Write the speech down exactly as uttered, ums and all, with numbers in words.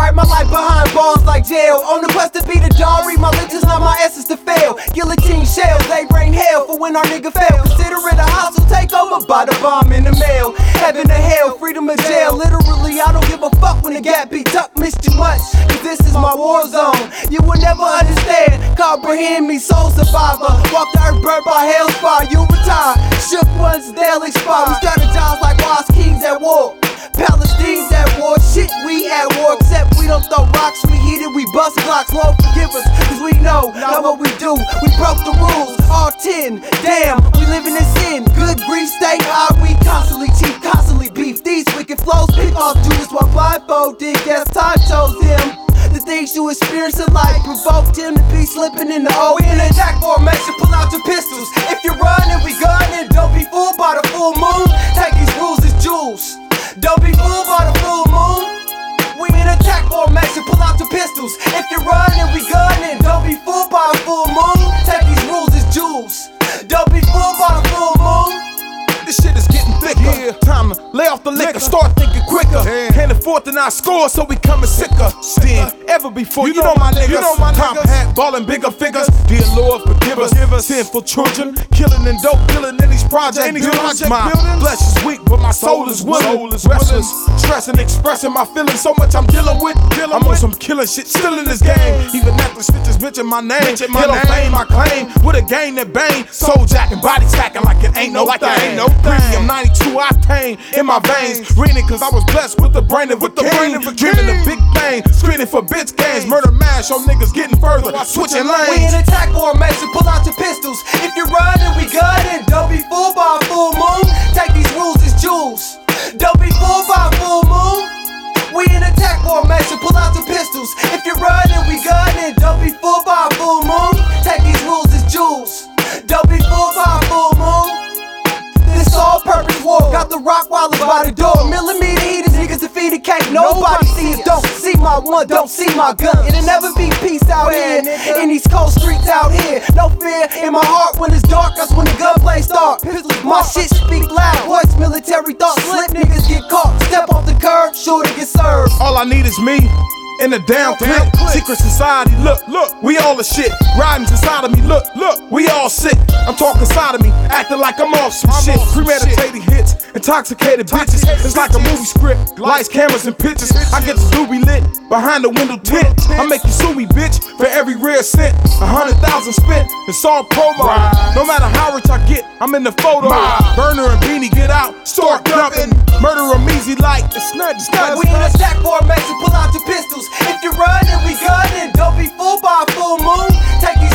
write my life behind bars like jail. On the quest to be the Dari, my lips is not my essence to fail. Guillotine shells, they rain hell for when our nigga fail. Consider it a hostile takeover by the bomb in the mail. Heaven to hell, freedom or jail. Literally, I don't give a fuck when the gap be tucked. Miss too much, cause this is my war zone. You will never understand, comprehend me, soul survivor. Walk the earth burnt by hell's fire, you retire. Shook ones, they'll expire. We strategize like lost kings at war. Palestine's at war, shit, we at war. Except we don't throw rocks, we heat it, we bust blocks. Lord forgive us, cause we know not what we do. We broke the rules, all ten, damn, we living in sin. Good grief, stay high, we constantly cheat, constantly beef. These wicked flows pick off Judas while blindfolded. Guess time chose him. The things you experience in life provoked him to be slipping in the O. We in attack formation, pull out your pistols. If you're running, we gunning. Don't be fooled by the full moon. Take these rules as jewels. Don't be fooled by the full moon. We in attack formation, pull out your pistols. If you're running, we gunning. Don't be fooled by the full moon. Take these rules as jewels. Don't be fooled by the full moon. This shit is getting thicker. Yeah. Time to lay off the liquor, start thinking quicker. Yeah. Can't afford to not score, so we coming sicker than ever before. You, you know, know my niggas. You know my Tom hat, ballin' bigger figures. Dear Lord, forgive us. Forgive us. Sinful children, killing and dope dealing in these project in these buildings. Project my buildings. Flesh is weak, but my soul is willing. Soul is restless, stressing, expressing my feelings. So much I'm dealing with. Dealing I'm with. On some killing shit, still in this game. Even after snitches mention my name, mention my name. Fame I claim with a game that bang. Soul jacking, body stacking like it ain't no like thing. It ain't no thing. I'm ninety-two octane in my veins. Reading cause I was blessed with the brain of a king. Dreaming a big bang, screening for bitch gangs. Murder mash on niggas getting further, switching lanes. We in attack formation, pull out your pistols. If you're running, we gunning. Don't be fooled by a full moon. Take these rules as jewels. Don't be fooled by a full moon. We in attack formation, pull out your pistols. If you're running, we gunning. Don't be fooled by a full moon. Take these rules as jewels. Don't be fooled by a full moon. This all-purpose war, got the Rockwallers by the door. Millimeter heaters, niggas defeated, can't nobody see us. Don't see my one, don't see my gun. It'll never be peace out here, in these cold streets out here. No fear in my heart when it's dark, that's when the gunplay start. My shit speak loud, voice military thoughts. Slip niggas get caught, step off the curb, sure to get served. All I need is me. In a down clip, secret society, look, look, we all the shit. Riding inside of me, look, look, we all sick. I'm talking side of me, acting like I'm off some I'm shit. Off Premeditated shit. Hits, intoxicated bitches. It's like a movie script, lights, cameras, and pictures. I get the doobie lit behind the window tint. I make you sue me, bitch, for every rare cent. A hundred thousand spent, it's all promo. No matter how rich I get, I'm in the photo. Burner and Beanie get out, start dumping. Murder 'em easy like it's not, it's not. We in attack formation, pull out your pistols. If you're running, we gunning. Don't be fooled by a full moon. Take these